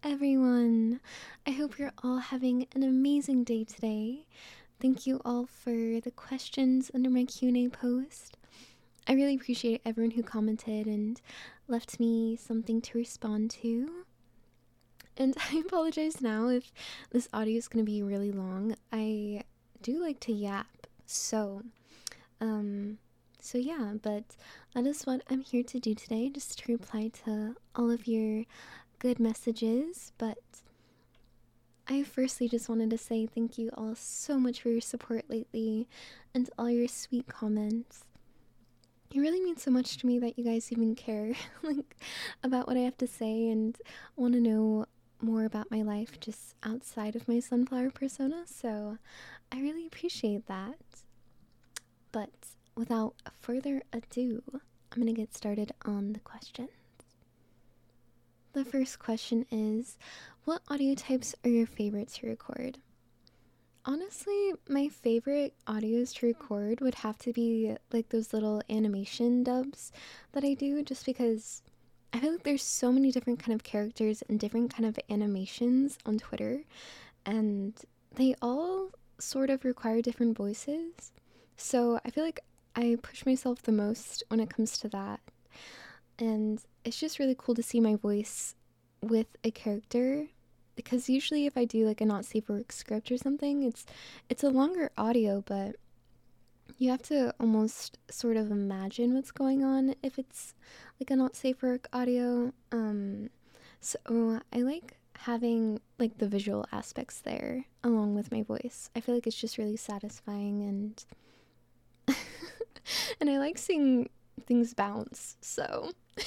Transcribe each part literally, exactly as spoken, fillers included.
everyone. I hope you're all having an amazing day today. Thank you all for the questions under my Q and A post. I really appreciate everyone who commented and left me something to respond to. And I apologize now if this audio is going to be really long. I do like to yap, so, um, so yeah, but that is what I'm here to do today, just to reply to all of your good messages. But I firstly just wanted to say thank you all so much for your support lately and all your sweet comments. It really means so much to me that you guys even care like about what I have to say and want to know more about my life just outside of my sunflower persona, so I really appreciate that. But without further ado, I'm gonna get started on the questions. The first question is, what audio types are your favorite to record? Honestly, my favorite audios to record would have to be like those little animation dubs that I do, just because I feel like there's so many different kind of characters and different kind of animations on Twitter, and they all sort of require different voices. So I feel like I push myself the most when it comes to that. And it's just really cool to see my voice with a character, because usually if I do like a not safe for work script or something, it's it's a longer audio, but you have to almost sort of imagine what's going on if it's like a not safe for work audio. Um, so I like having like the visual aspects there along with my voice. I feel like it's just really satisfying, and and I like seeing things bounce. So,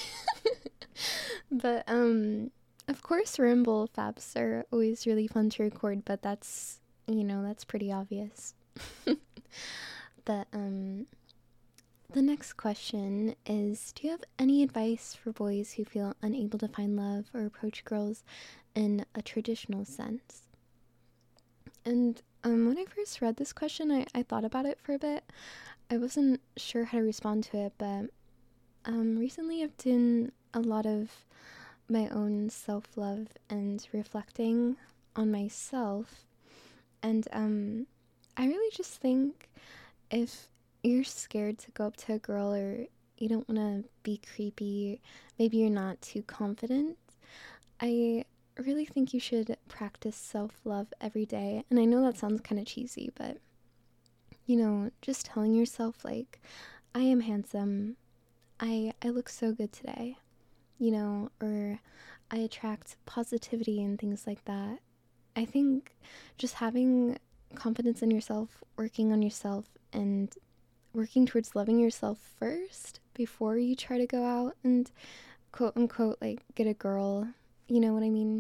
but um, of course, ramble faps are always really fun to record. But that's you know that's pretty obvious. But um, the next question is, do you have any advice for boys who feel unable to find love or approach girls in a traditional sense? And um, when I first read this question, I, I thought about it for a bit. I wasn't sure how to respond to it, but um, recently I've done a lot of my own self-love and reflecting on myself. And um, I really just think if you're scared to go up to a girl, or you don't want to be creepy, maybe you're not too confident, I really think you should practice self-love every day. And I know that sounds kind of cheesy, but you know, just telling yourself like, I am handsome, I I look so good today, you know, or I attract positivity and things like that. I think just having confidence in yourself, working on yourself, and working towards loving yourself first before you try to go out and quote unquote like get a girl, you know what I mean?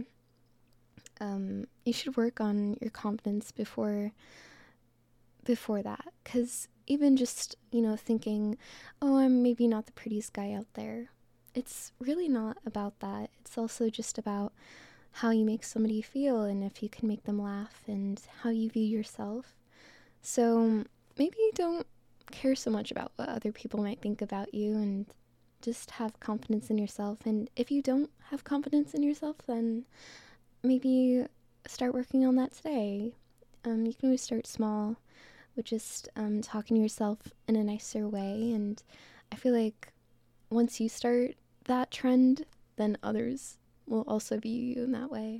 Um, you should work on your confidence before before that, because even just, you know, thinking, oh, I'm maybe not the prettiest guy out there, it's really not about that. It's also just about how you make somebody feel and if you can make them laugh and how you view yourself. So maybe don't care so much about what other people might think about you, and just have confidence in yourself. And if you don't have confidence in yourself, then maybe start working on that today. Um, you can always start small with just um, talking to yourself in a nicer way. And I feel like once you start that trend, then others will also view you in that way.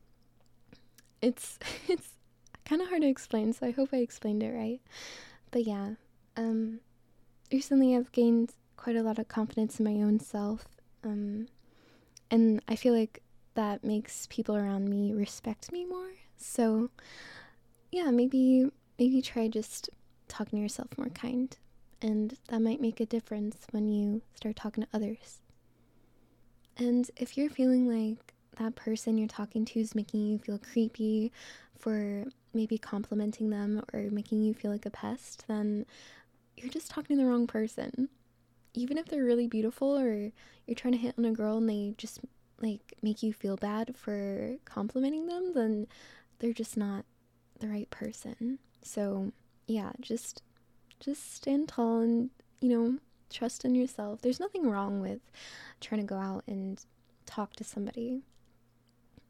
It's it's kind of hard to explain, so I hope I explained it right. But yeah, um, recently I've gained quite a lot of confidence in my own self, um, and I feel like that makes people around me respect me more. So yeah, maybe maybe try just talking to yourself more kind, and that might make a difference when you start talking to others. And if you're feeling like that person you're talking to is making you feel creepy for maybe complimenting them or making you feel like a pest, then you're just talking to the wrong person. Even if they're really beautiful, or you're trying to hit on a girl and they just like make you feel bad for complimenting them, then they're just not the right person. So yeah, just just stand tall and, you know, trust in yourself. There's nothing wrong with trying to go out and talk to somebody.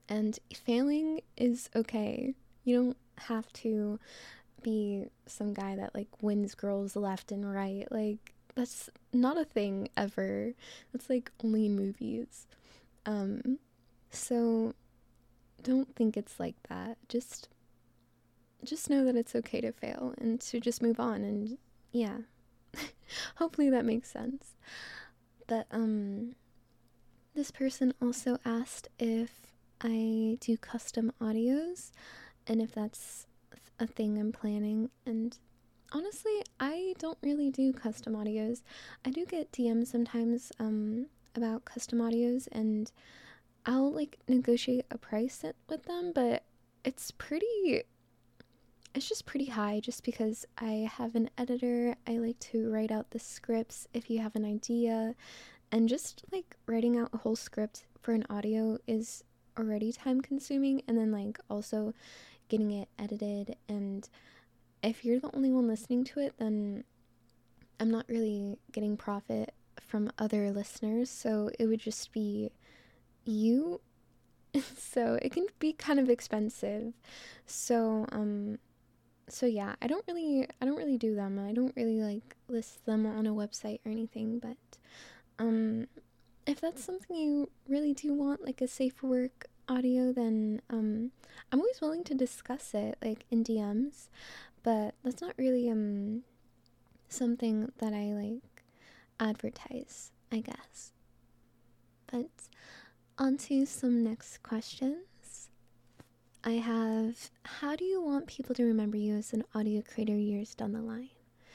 And failing is okay. You don't have to be some guy that like wins girls left and right. Like that's not a thing ever. That's like only in movies. Um so don't think it's like that. Just just know that it's okay to fail and to just move on, and yeah. Hopefully that makes sense. But um this person also asked if I do custom audios and if that's a thing I'm planning. And honestly, I don't really do custom audios. I do get D Ms sometimes um, about custom audios, and I'll like negotiate a price with them, but it's pretty, it's just pretty high just because I have an editor. I like to write out the scripts if you have an idea, and just like writing out a whole script for an audio is already time consuming, and then like also getting it edited, and if you're the only one listening to it, then I'm not really getting profit from other listeners, so it would just be you. So it can be kind of expensive. So um so yeah, I don't really I don't really do them. I don't really like list them on a website or anything, but um if that's something you really do want, like a safe for work audio, then um I'm always willing to discuss it like in D Ms, but that's not really um something that I like advertise, I guess. But on to some next questions. I have, how do you want people to remember you as an audio creator years down the line?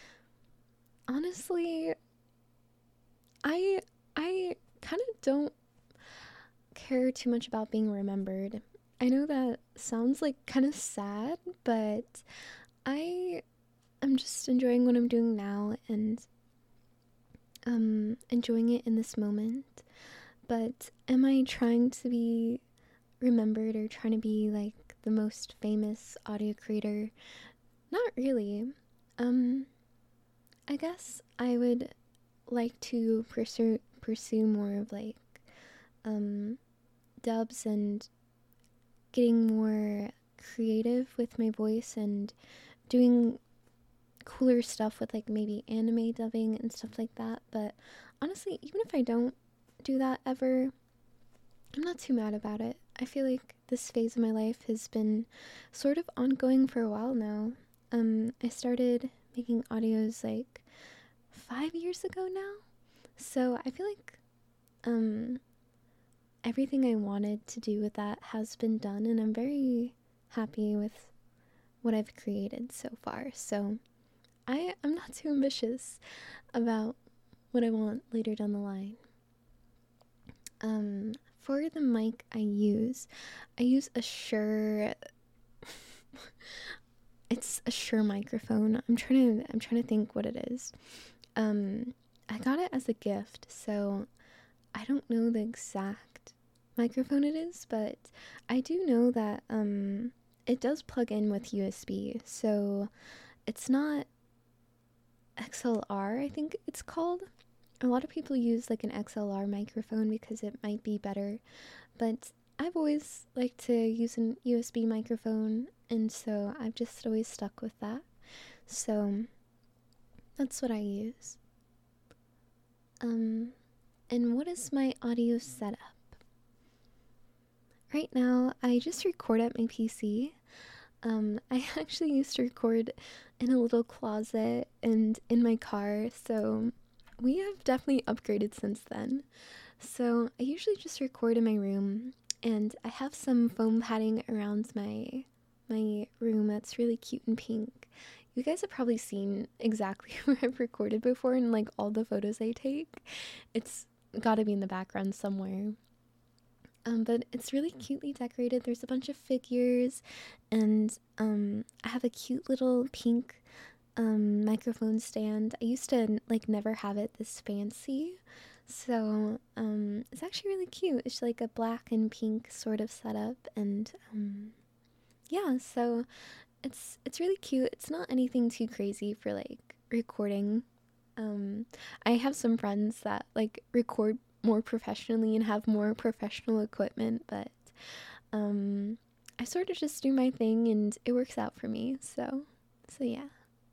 Honestly, I I kind of don't care too much about being remembered. I know that sounds like kind of sad, but I am just enjoying what I'm doing now and um enjoying it in this moment. But am I trying to be remembered or trying to be like the most famous audio creator? Not really. Um I guess I would like to pursue pursue more of like um dubs and getting more creative with my voice and doing cooler stuff with like maybe anime dubbing and stuff like that. But honestly, even if I don't do that ever, I'm not too mad about it. I feel like this phase of my life has been sort of ongoing for a while now. Um, I started making audios like five years ago now. So I feel like um everything I wanted to do with that has been done, and I'm very happy with what I've created so far. So I I'm not too ambitious about what I want later down the line. Um, for the mic I use, I use a Shure. It's a Shure microphone. I'm trying to I'm trying to think what it is. Um, I got it as a gift, so I don't know the exact microphone it is, but I do know that um it does plug in with U S B, so it's not X L R, I think it's called. A lot of people use like an X L R microphone because it might be better, but I've always liked to use an U S B microphone, and so I've just always stuck with that. So that's what I use. Um, and what is my audio setup? Right now, I just record at my P C. Um, I actually used to record in a little closet and in my car, so we have definitely upgraded since then. So I usually just record in my room, and I have some foam padding around my my room that's really cute and pink. You guys have probably seen exactly where I've recorded before in like all the photos I take. It's gotta be in the background somewhere. Um, but it's really cutely decorated. There's a bunch of figures, and um, I have a cute little pink um, microphone stand. I used to like never have it this fancy, so um, it's actually really cute. It's like a black and pink sort of setup, and um, yeah, so it's it's really cute. It's not anything too crazy for like recording. Um, I have some friends that like record more professionally and have more professional equipment, but um, I sort of just do my thing and it works out for me. So, so yeah.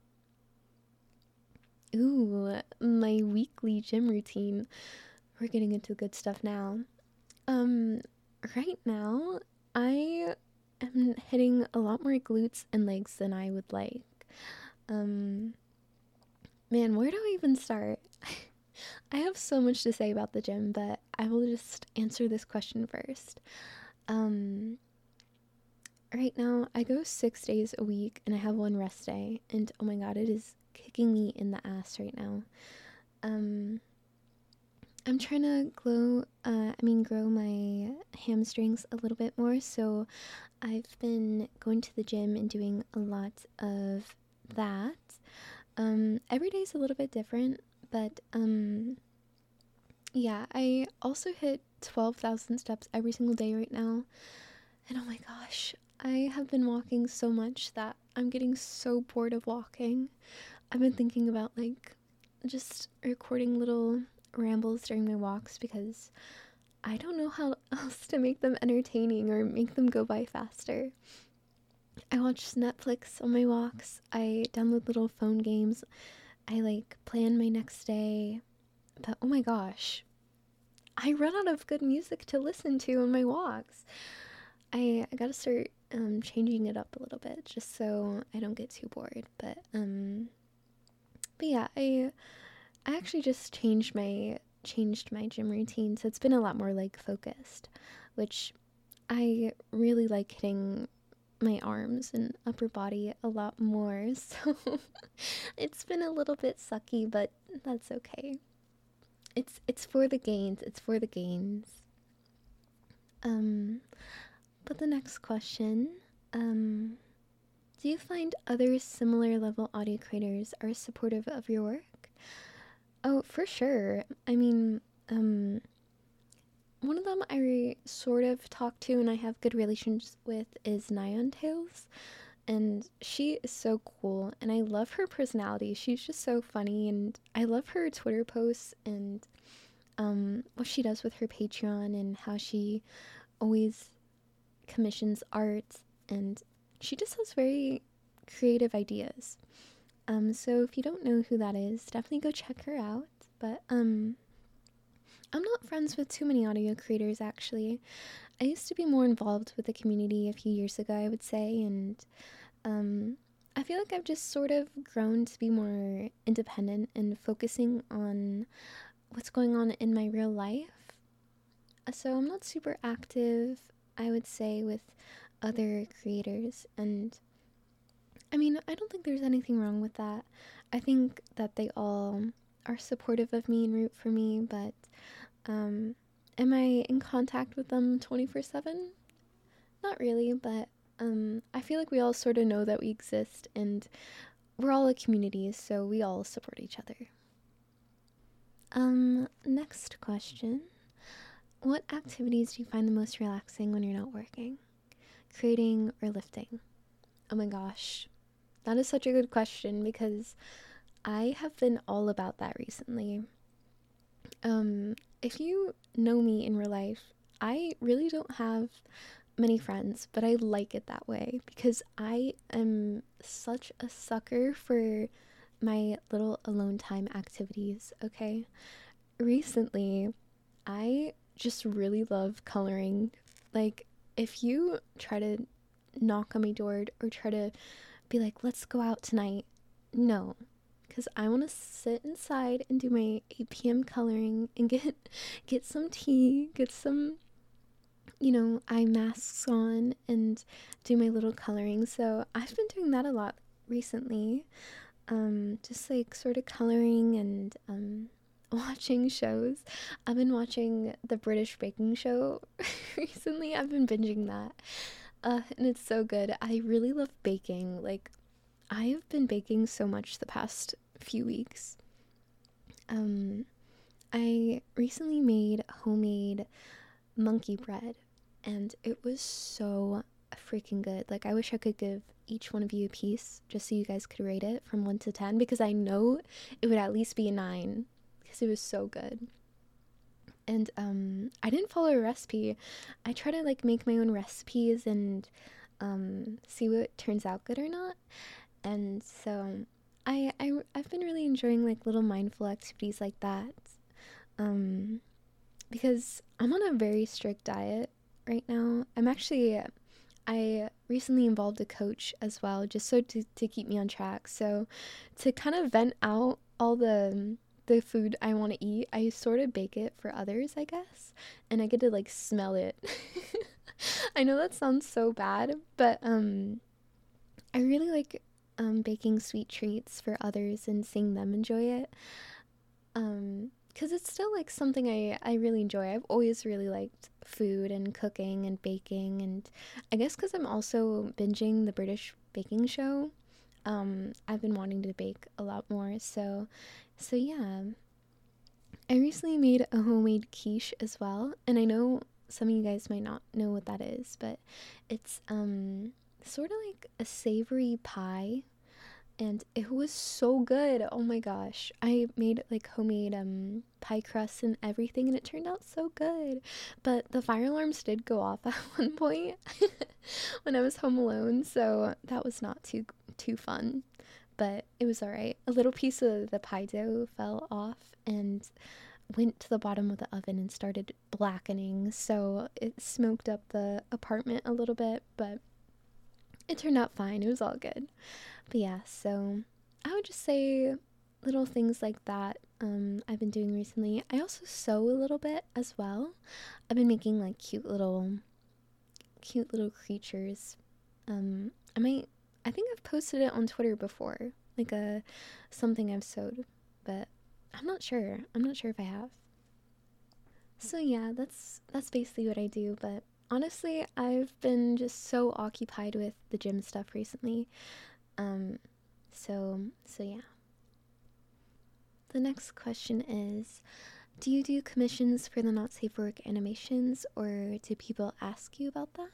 Ooh, my weekly gym routine. We're getting into good stuff now. Um, right now, I am hitting a lot more glutes and legs than I would like. Um, man, where do I even start? I have so much to say about the gym, but I will just answer this question first. Um, right now, I go six days a week and I have one rest day, and oh my god, it is kicking me in the ass right now. Um, I'm trying to grow, uh, I mean, grow my hamstrings a little bit more, so I've been going to the gym and doing a lot of that. Um, every day is a little bit different, but, um, yeah, I also hit twelve thousand steps every single day right now, and oh my gosh, I have been walking so much that I'm getting so bored of walking. I've been thinking about, like, just recording little rambles during my walks because I don't know how else to make them entertaining or make them go by faster. I watch Netflix on my walks. I download little phone games. I like plan my next day. But oh my gosh, I run out of good music to listen to on my walks. I, I gotta start um, changing it up a little bit just so I don't get too bored. But um, but yeah, I I actually just changed my changed my gym routine, so it's been a lot more like focused, which I really like hitting my arms and upper body a lot more. So it's been a little bit sucky, but that's okay. It's it's for the gains. It's for the gains. Um, but the next question, um, do you find other similar level audio creators are supportive of your work? Oh, for sure. I mean, um, one of them I sort of talk to and I have good relations with is Nyan Tales, and she is so cool, and I love her personality. She's just so funny, and I love her Twitter posts and um, what she does with her Patreon and how she always commissions art, and she just has very creative ideas. Um, so if you don't know who that is, definitely go check her out. But um, I'm not friends with too many audio creators, actually. I used to be more involved with the community a few years ago, I would say, and um, I feel like I've just sort of grown to be more independent and focusing on what's going on in my real life. So I'm not super active, I would say, with other creators, and I mean, I don't think there's anything wrong with that. I think that they all are supportive of me and root for me, but um, am I in contact with them twenty-four seven? Not really, but um, I feel like we all sort of know that we exist, and we're all a community, so we all support each other. Um, next question. What activities do you find the most relaxing when you're not working? Creating or lifting? Oh my gosh. That is such a good question because I have been all about that recently. Um, if you know me in real life, I really don't have many friends, but I like it that way because I am such a sucker for my little alone time activities, okay? Recently, I just really love coloring. Like, if you try to knock on my door or try to be like, let's go out tonight, no, because I want to sit inside and do my eight p.m. coloring and get get some tea, get some, you know, eye masks on and do my little coloring. So I've been doing that a lot recently, um, just like sort of coloring and um, watching shows. I've been watching the British Baking Show recently. I've been binging that. Uh, and it's so good. I really love baking. Like, I have been baking so much the past few weeks. Um, I recently made homemade monkey bread, and it was so freaking good. Like, I wish I could give each one of you a piece just so you guys could rate it from one to ten, because I know it would at least be a nine because it was so good. and um I didn't follow a recipe. I try to like make my own recipes and um see what turns out good or not. And so I, I I've been really enjoying like little mindful activities like that. Um because I'm on a very strict diet right now. I'm actually I recently involved a coach as well, just so to, to keep me on track. So to kind of vent out all the the food I want to eat, I sort of bake it for others, I guess, and I get to like smell it. I know that sounds so bad, but um I really like um baking sweet treats for others and seeing them enjoy it. Um because it's still like something I, I really enjoy. I've always really liked food and cooking and baking, and I guess because I'm also binging the British baking show, um, I've been wanting to bake a lot more. So, so yeah, I recently made a homemade quiche as well, and I know some of you guys might not know what that is, but it's um sort of like a savory pie, and it was so good. Oh my gosh. I made like homemade um pie crust and everything, and it turned out so good. But the fire alarms did go off at one point when I was home alone, so that was not too too fun. But it was all right. A little piece of the pie dough fell off and went to the bottom of the oven and started blackening, so it smoked up the apartment a little bit, but it turned out fine. It was all good. But yeah, so I would just say little things like that um, I've been doing recently. I also sew a little bit as well. I've been making like cute little, cute little creatures. Um, I might, I think I've posted it on Twitter before, like a something I've sewed, but I'm not sure. I'm not sure if I have. So yeah, that's that's basically what I do. But honestly, I've been just so occupied with the gym stuff recently. Um, so, so yeah. The next question is, do you do commissions for the Not Safe for Work animations, or do people ask you about that?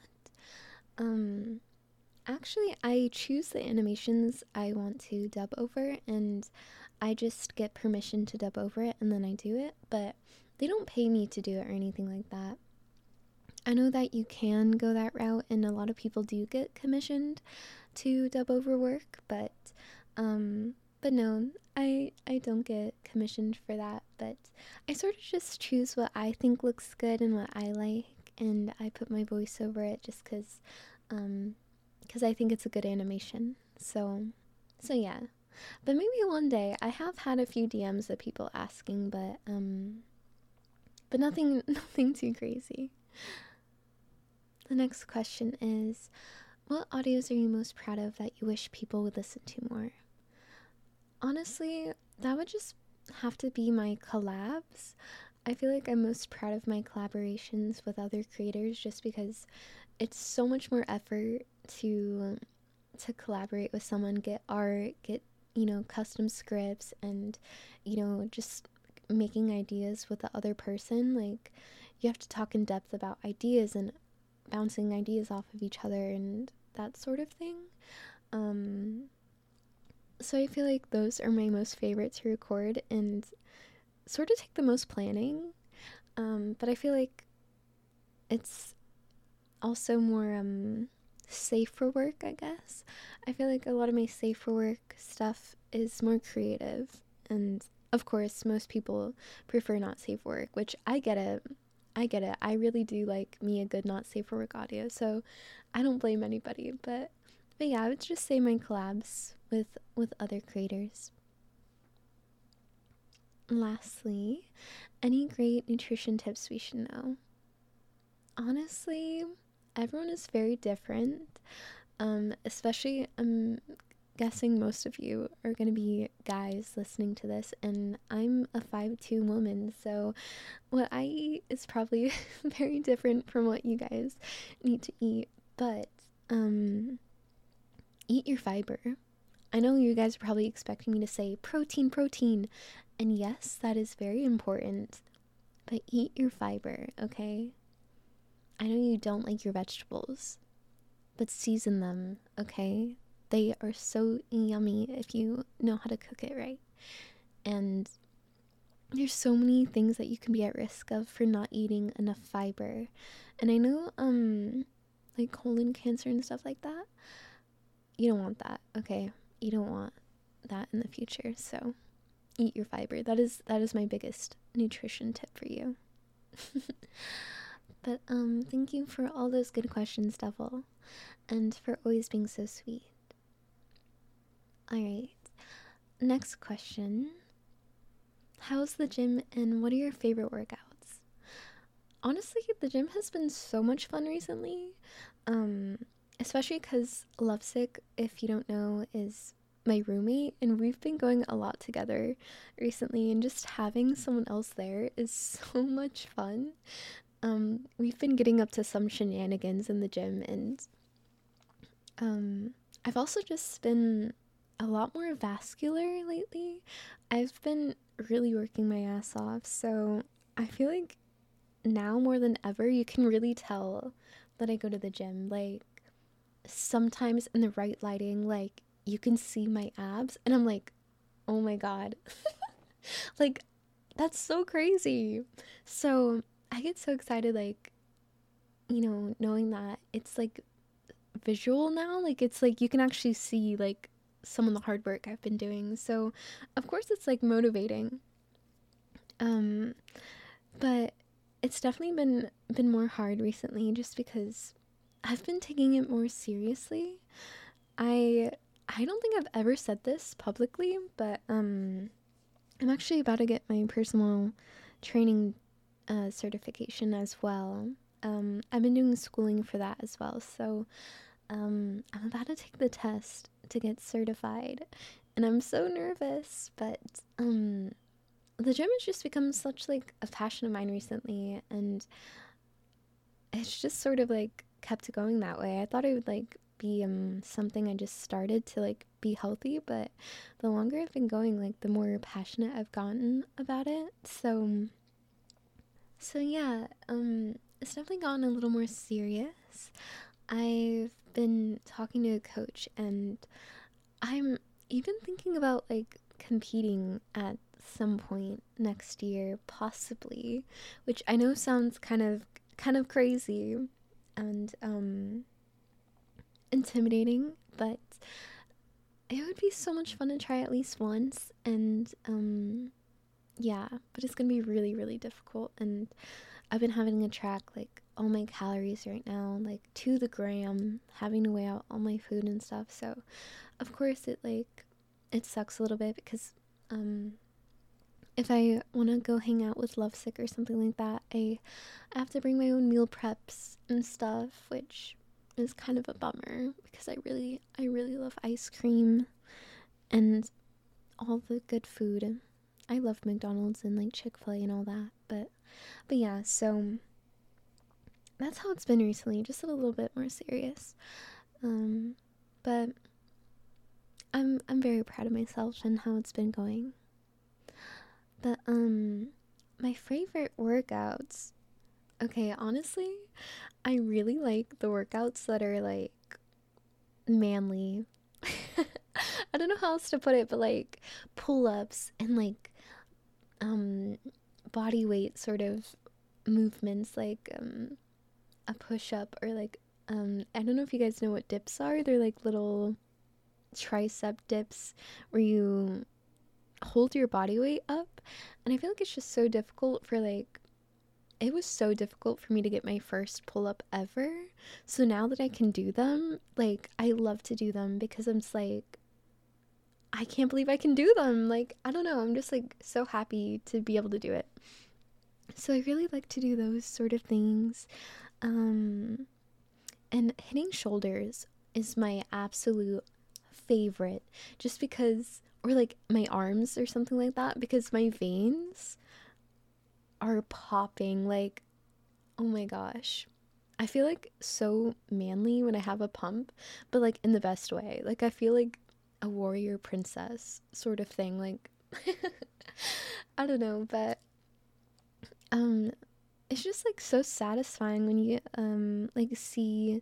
Um, actually, I choose the animations I want to dub over, and I just get permission to dub over it, and then I do it, but they don't pay me to do it or anything like that. I know that you can go that route, and a lot of people do get commissioned to dub over work, but um but no, I I don't get commissioned for that, but I sort of just choose what I think looks good and what I like, and I put my voice over it just cuz um cuz I think it's a good animation. So so yeah. But maybe one day. I have had a few D Ms of people asking, but um but nothing nothing too crazy. The next question is, what audios are you most proud of that you wish people would listen to more? Honestly, that would just have to be my collabs. I feel like I'm most proud of my collaborations with other creators just because it's so much more effort to to collaborate with someone, get art, get, you know, custom scripts, and, you know, just making ideas with the other person. Like, you have to talk in depth about ideas and bouncing ideas off of each other and that sort of thing. Um, so I feel like those are my most favorite to record and sort of take the most planning. Um, but I feel like it's also more um, safe for work, I guess. I feel like a lot of my safe for work stuff is more creative. And of course, most people prefer not safe for work, which I get it. I get it. I really do like me a good not safe for work audio, so I don't blame anybody. But but yeah, I would just say my collabs with with other creators. Lastly, any great nutrition tips we should know? Honestly, everyone is very different. Um, especially I'm guessing most of you are going to be guys listening to this, and I'm a five two woman, so what I eat is probably very different from what you guys need to eat. But um eat your fiber. I know you guys are probably expecting me to say protein, protein, and yes, that is very important, but eat your fiber, okay? I know you don't like your vegetables, but season them, okay? They are so yummy if you know how to cook it right. And there's so many things that you can be at risk of for not eating enough fiber. And I know, um, like colon cancer and stuff like that, you don't want that, okay? You don't want that in the future, so eat your fiber. That is that is my biggest nutrition tip for you. But um, thank you for all those good questions, Devil, and for always being so sweet. Alright, next question. How's the gym and what are your favorite workouts? Honestly, the gym has been so much fun recently, um, especially because Lovesick, if you don't know, is my roommate, and we've been going a lot together recently, and just having someone else there is so much fun. Um, we've been getting up to some shenanigans in the gym, and um, I've also just been a lot more vascular lately. I've been really working my ass off, so I feel like now more than ever you can really tell that I go to the gym. Like, sometimes in the right lighting, like, you can see my abs, and I'm like, oh my god. Like, that's so crazy. So I get so excited, like, you know, knowing that it's like visual now. Like, it's like you can actually see like some of the hard work I've been doing. So of course it's like motivating. Um, but it's definitely been been more hard recently, just because I've been taking it more seriously. I I don't think I've ever said this publicly, but um, I'm actually about to get my personal training uh, certification as well. Um, I've been doing schooling for that as well, so um, I'm about to take the test to get certified, and I'm so nervous. But um, the gym has just become such like a passion of mine recently, and it's just sort of like kept going that way. I thought it would like be um something I just started to like be healthy, but the longer I've been going, like the more passionate I've gotten about it. So so yeah, um it's definitely gotten a little more serious. I've been talking to a coach, and I'm even thinking about like competing at some point next year, possibly, which I know sounds kind of kind of crazy and um intimidating, but it would be so much fun to try at least once. And um yeah, but it's gonna be really really difficult, and I've been having to track like all my calories right now, like to the gram, having to weigh out all my food and stuff. So of course it like it sucks a little bit, because um if I want to go hang out with Lovesick or something like that, I have to bring my own meal preps and stuff, which is kind of a bummer, because I really I really love ice cream and all the good food. I love McDonald's and like Chick-fil-A and all that, but but yeah, so that's how it's been recently, just a little bit more serious. Um but I'm I'm very proud of myself and how it's been going. But um my favorite workouts. Okay, honestly, I really like the workouts that are like manly. I don't know how else to put it, but like pull-ups and like um body weight sort of movements, like um a push-up, or like um I don't know if you guys know what dips are. They're like little tricep dips where you hold your body weight up, and I feel like it's just so difficult for like it was so difficult for me to get my first pull-up ever. So now that I can do them, like I love to do them, because I'm just like, I can't believe I can do them. Like, I don't know, I'm just like so happy to be able to do it. So I really like to do those sort of things. Um and hitting shoulders is my absolute favorite, just because, or like my arms or something like that, because my veins are popping, like, oh my gosh. I feel like so manly when I have a pump, but like in the best way. Like I feel like a warrior princess sort of thing. Like I don't know, but um it's just like so satisfying when you um like see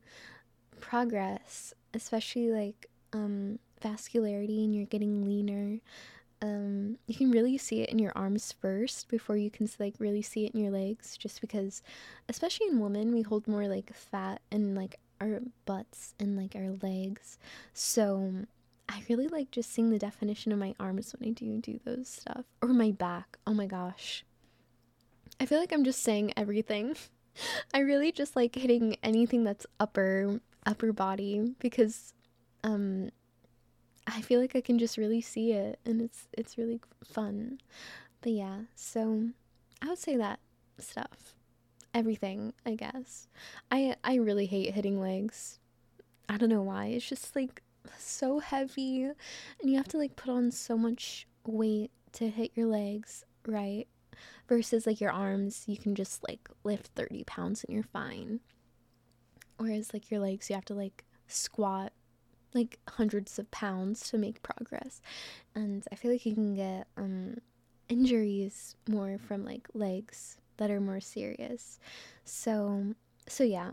progress, especially like um vascularity, and you're getting leaner. um you can really see it in your arms first before you can like really see it in your legs, just because especially in women we hold more like fat in like our butts and like our legs. So I really like just seeing the definition of my arms when I do do those stuff, or my back. Oh my gosh, I feel like I'm just saying everything. I really just like hitting anything that's upper upper body, because um I feel like I can just really see it, and it's it's really fun. But yeah, so I would say that stuff. Everything, I guess. I I really hate hitting legs. I don't know why. It's just like so heavy, and you have to like put on so much weight to hit your legs, right? Versus like your arms, you can just like lift thirty pounds and you're fine. Whereas like your legs, you have to like squat like hundreds of pounds to make progress. And I feel like you can get um injuries more from like legs that are more serious. So so yeah.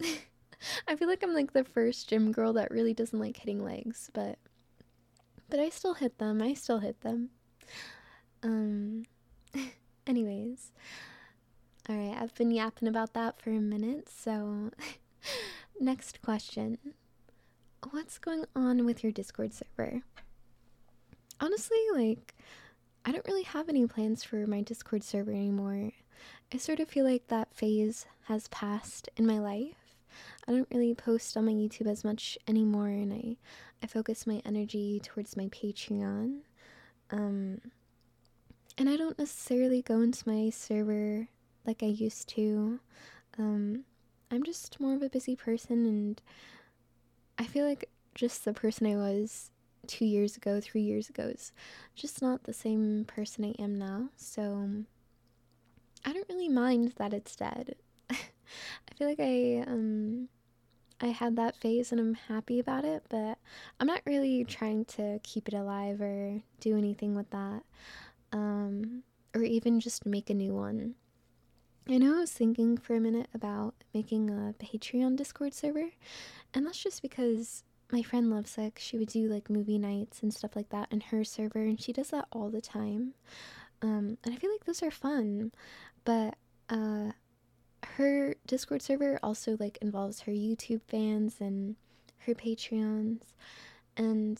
I feel like I'm like the first gym girl that really doesn't like hitting legs, but but I still hit them. I still hit them. Um anyways. All right, I've been yapping about that for a minute, so next question. What's going on with your Discord server? Honestly, like, I don't really have any plans for my Discord server anymore. I sort of feel like that phase has passed in my life. I don't really post on my YouTube as much anymore, and I, I focus my energy towards my Patreon. Um, and I don't necessarily go into my server like I used to. Um, I'm just more of a busy person, and I feel like just the person I was two years ago, three years ago is just not the same person I am now. So I don't really mind that it's dead. I feel like I um I had that phase and I'm happy about it, but I'm not really trying to keep it alive or do anything with that. Um or even just make a new one. I know I was thinking for a minute about making a Patreon Discord server, and that's just because my friend Lovesick, she would do like movie nights and stuff like that in her server, and she does that all the time. Um, and I feel like those are fun, but uh, her Discord server also like involves her YouTube fans and her Patreons, and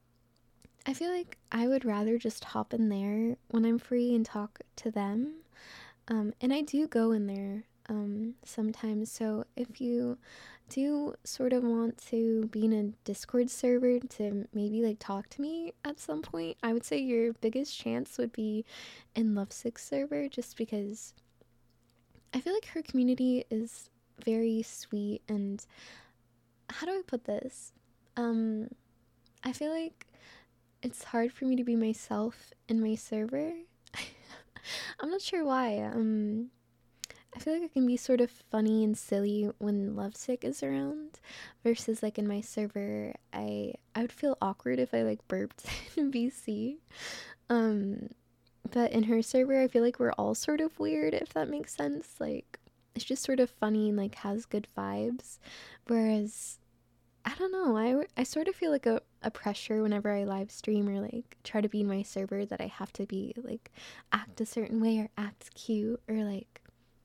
I feel like I would rather just hop in there when I'm free and talk to them. Um, and I do go in there um, sometimes. So if you do sort of want to be in a Discord server to maybe like talk to me at some point, I would say your biggest chance would be in Lovesick's server, just because I feel like her community is very sweet. And how do I put this? Um, I feel like it's hard for me to be myself in my server. I'm not sure why. Um, I feel like I can be sort of funny and silly when Lovesick is around, versus like in my server, I I would feel awkward if I like burped in V C. Um, but in her server, I feel like we're all sort of weird, if that makes sense. Like, it's just sort of funny and like has good vibes, whereas I don't know. I, I sort of feel like a, a pressure whenever I live stream or like try to be in my server, that I have to be like act a certain way or act cute, or like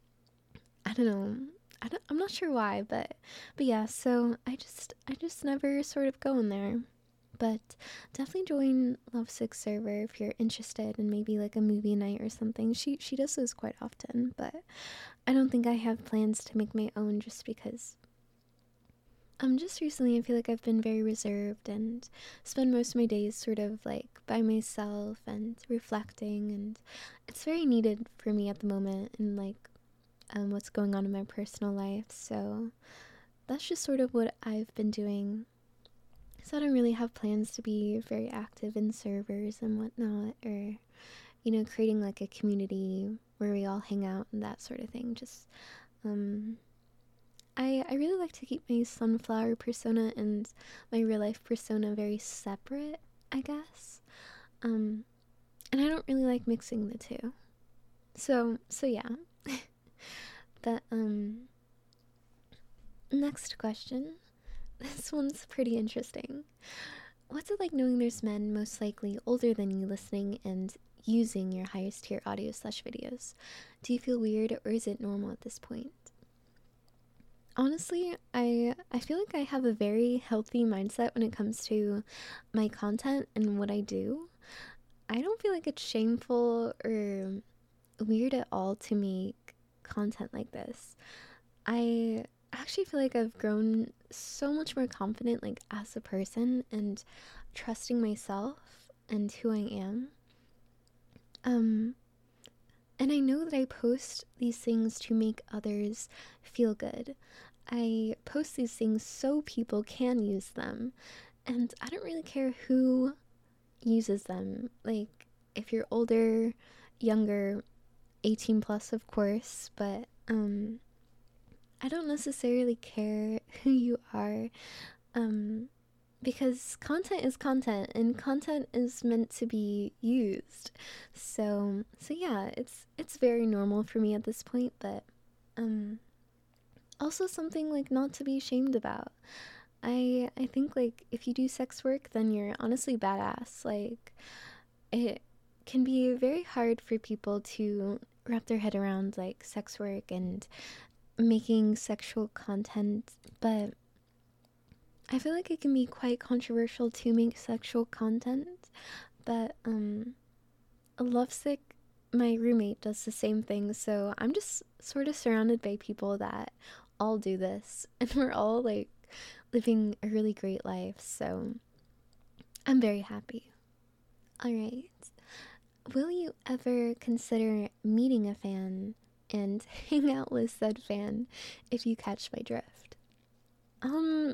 I don't know. I don't, I'm not sure why, but but yeah. So I just I just never sort of go in there. But definitely join Lovesick's server if you're interested in maybe like a movie night or something. She she does those quite often, but I don't think I have plans to make my own, just because Um, just recently, I feel like I've been very reserved and spend most of my days sort of like by myself and reflecting, and it's very needed for me at the moment, and like um, what's going on in my personal life. So that's just sort of what I've been doing. So I don't really have plans to be very active in servers and whatnot, or you know, creating like a community where we all hang out and that sort of thing. Just um. I, I really like to keep my sunflower persona and my real life persona very separate, I guess. Um, and I don't really like mixing the two. So, so yeah. But, um, next question. This one's pretty interesting. what's it like knowing there's men most likely older than you listening and using your highest tier audio slash videos? Do you feel weird or is it normal at this point? Honestly, I I feel like I have a very healthy mindset when it comes to my content and what I do. I don't feel like it's shameful or weird at all to make content like this. I actually feel like I've grown so much more confident like as a person and trusting myself and who I am. Um and I know that I post these things to make others feel good. I post these things so people can use them. And I don't really care who uses them. Like, if you're older, younger, eighteen plus, of course, but um, I don't necessarily care who you are. Um, because content is content and content is meant to be used. So, so yeah, it's it's very normal for me at this point, but um also something like not to be ashamed about. I I think like if you do sex work, then you're honestly badass. Like it can be very hard for people to wrap their head around like sex work and making sexual content, but I feel like it can be quite controversial to make sexual content. But um Lovesick, my roommate, does the same thing, so I'm just sort of surrounded by people that all do this, and we're all like living a really great life, so I'm very happy. Alright, will you ever consider meeting a fan and hang out with said fan if you catch my drift? Um,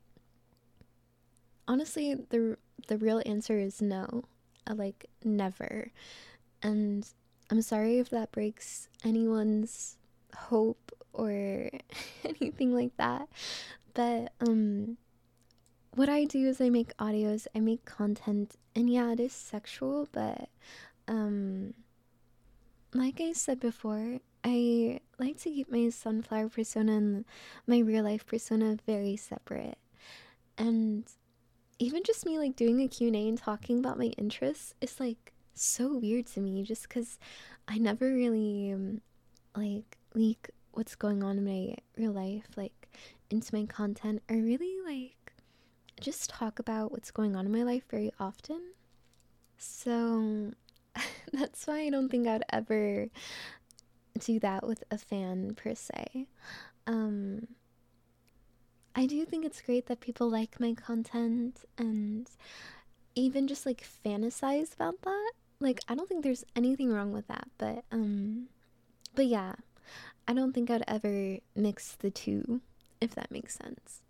honestly, the the real answer is no. Uh, like, never. And I'm sorry if that breaks anyone's hope or anything like that. But um what I do is I make audios, I make content, and yeah, it is sexual, but um like I said before, I like to keep my sunflower persona and my real life persona very separate. And even just me like doing a Q and A and talking about my interests is like so weird to me just because I never really um, like leak what's going on in my real life like into my content or really like just talk about what's going on in my life very often. So that's why I don't think I'd ever do that with a fan per se. Um I do think it's great that people like my content and even just like fantasize about that. Like I don't think there's anything wrong with that, but um but yeah, I don't think I'd ever mix the two, if that makes sense.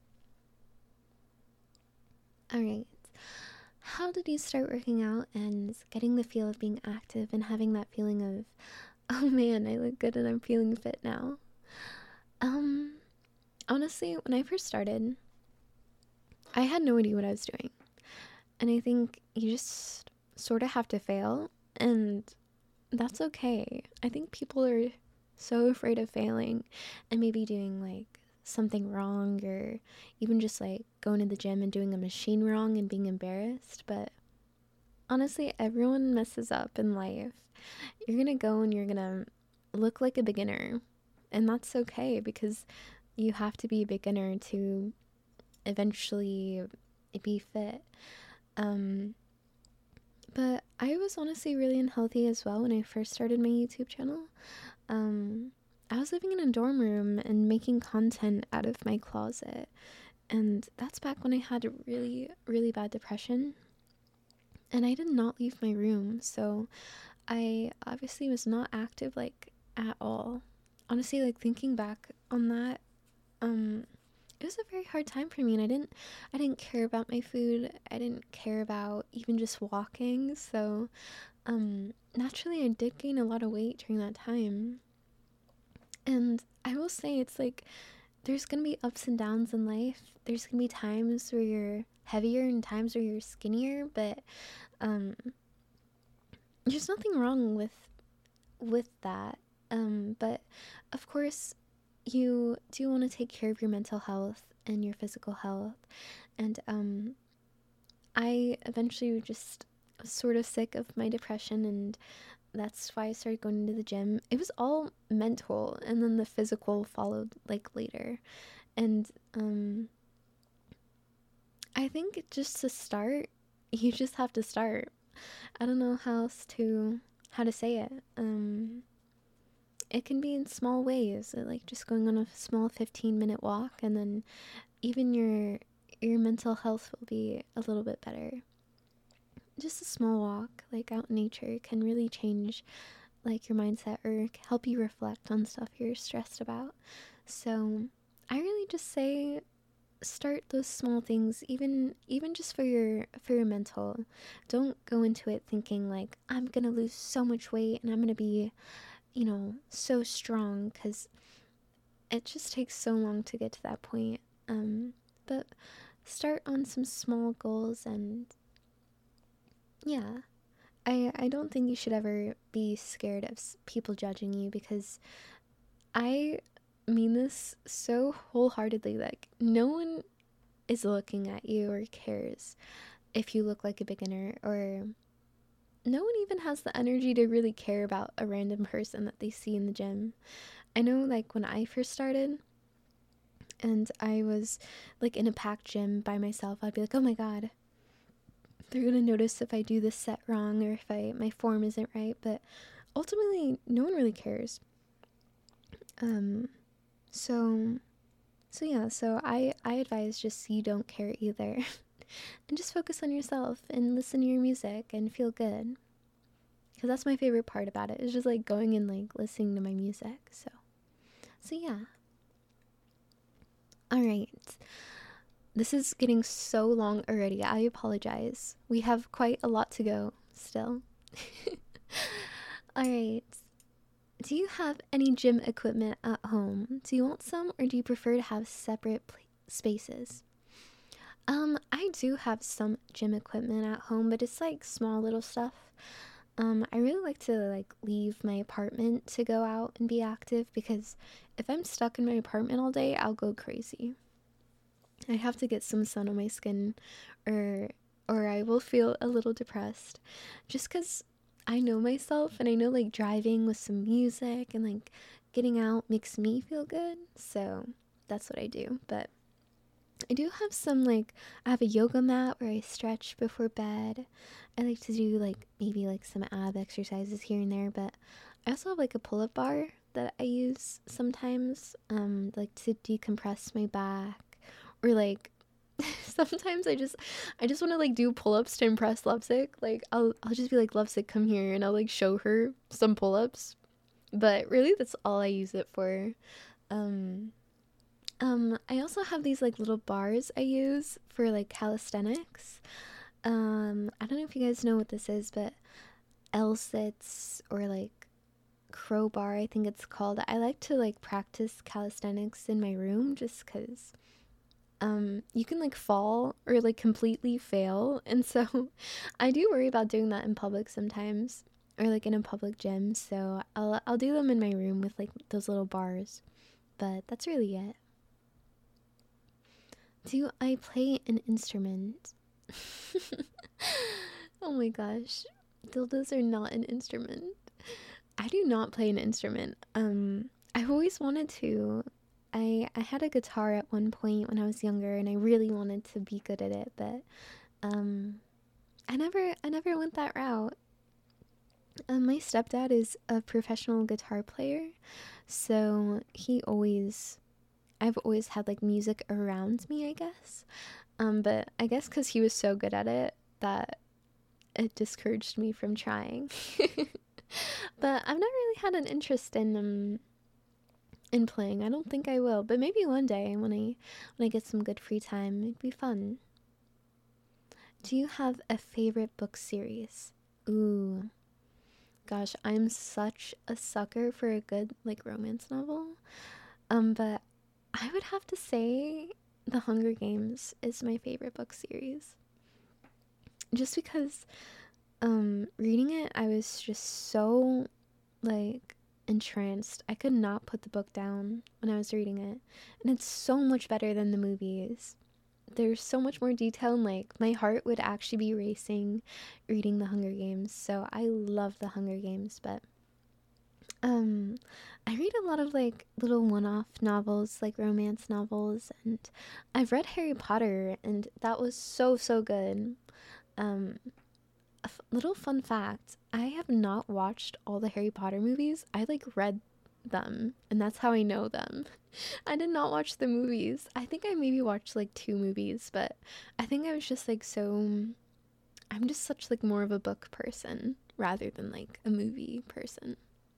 Alright. How did you start working out and getting the feel of being active and having that feeling of, oh man, I look good and I'm feeling fit now? Um, honestly, when I first started, I had no idea what I was doing. And I think you just sort of have to fail, and that's okay. I think people are so afraid of failing and maybe doing like something wrong or even just like going to the gym and doing a machine wrong and being embarrassed. But honestly, everyone messes up in life. You're gonna go and you're gonna look like a beginner, and that's okay because you have to be a beginner to eventually be fit. Um, but I was honestly really unhealthy as well when I first started my YouTube channel. Um, I was living in a dorm room and making content out of my closet. And that's back when I had a really, really bad depression. And I did not leave my room. So I obviously was not active, like, at all. Honestly, like, thinking back on that, um, it was a very hard time for me. And I didn't, I didn't care about my food. I didn't care about even just walking. So, um, naturally, I did gain a lot of weight during that time. And I will say it's like there's gonna be ups and downs in life. There's gonna be times where you're heavier and times where you're skinnier, but um there's nothing wrong with with that. Um but of course you do want to take care of your mental health and your physical health. And um I eventually just was sort of sick of my depression, and that's why I started going to the gym. It was all mental, and then the physical followed like later. And um I think just to start, you just have to start. I don't know how else to how to say it. Um it can be in small ways, uh, like just going on a small fifteen minute walk, and then even your your mental health will be a little bit better. Just a small walk, like out in nature, can really change like your mindset or help you reflect on stuff you're stressed about. So I really just say start those small things, even even just for your for your mental. Don't go into it thinking like I'm gonna lose so much weight and I'm gonna be, you know, so strong, because it just takes so long to get to that point. Um, but start on some small goals, and yeah, I I don't think you should ever be scared of people judging you, because I mean this so wholeheartedly. Like, no one is looking at you or cares if you look like a beginner, or no one even has the energy to really care about a random person that they see in the gym. I know, like, when I first started and I was like in a packed gym by myself, I'd be like, oh my god, they're gonna notice if I do this set wrong or if I my form isn't right. But ultimately, no one really cares. Um, so so yeah, so I I advise just you don't care either, and just focus on yourself and listen to your music and feel good. Because that's my favorite part about it. It's just like going and like listening to my music. So so yeah. All right. This is getting so long already. I apologize. We have quite a lot to go still. All right. Do you have any gym equipment at home? Do you want some, or do you prefer to have separate pl- spaces? Um, I do have some gym equipment at home, but it's like small little stuff. Um, I really like to like leave my apartment to go out and be active, because if I'm stuck in my apartment all day, I'll go crazy. I have to get some sun on my skin, or or I will feel a little depressed, just cuz I know myself, and I know like driving with some music and like getting out makes me feel good. So, that's what I do. But I do have some, like, I have a yoga mat where I stretch before bed. I like to do like maybe like some ab exercises here and there, but I also have like a pull-up bar that I use sometimes, um, like to decompress my back, or like sometimes I just I just want to like do pull-ups to impress Lovesick. Like I'll I'll just be like, Lovesick, come here, and I'll like show her some pull-ups. But really, that's all I use it for. Um, um, I also have these like little bars I use for like calisthenics. Um, I don't know if you guys know what this is, but L sits, or like crowbar, I think it's called. I like to like practice calisthenics in my room, just because um you can like fall or like completely fail, and so I do worry about doing that in public sometimes, or like in a public gym. So I'll I'll do them in my room with like those little bars. But that's really it. Do I play an instrument? Oh my gosh. Dildos are not an instrument. I do not play an instrument. Um, I've always wanted to. I I had a guitar at one point when I was younger, and I really wanted to be good at it, but um, I never I never went that route. Um, my stepdad is a professional guitar player, so he always I've always had like music around me, I guess. Um, but I guess because he was so good at it that it discouraged me from trying. But I've never really had an interest in um in playing. I don't think I will, but maybe one day when I when I get some good free time, it'd be fun. Do you have a favorite book series? Ooh, gosh, I'm such a sucker for a good like romance novel. Um, but I would have to say The Hunger Games is my favorite book series. Just because um reading it, I was just so like entranced. I could not put the book down when I was reading it. And it's so much better than the movies. there's so much more detail, and like my heart would actually be racing reading the Hunger Games. So I love the Hunger Games, but um I read a lot of like little one-off novels, like romance novels, and I've read Harry Potter, and that was so so good. Um a f- little fun fact, I have not watched all the Harry Potter movies. I like read them, and that's how I know them. I did not watch the movies. I think I maybe watched like two movies, but I think I was just like so I'm just such like more of a book person rather than like a movie person.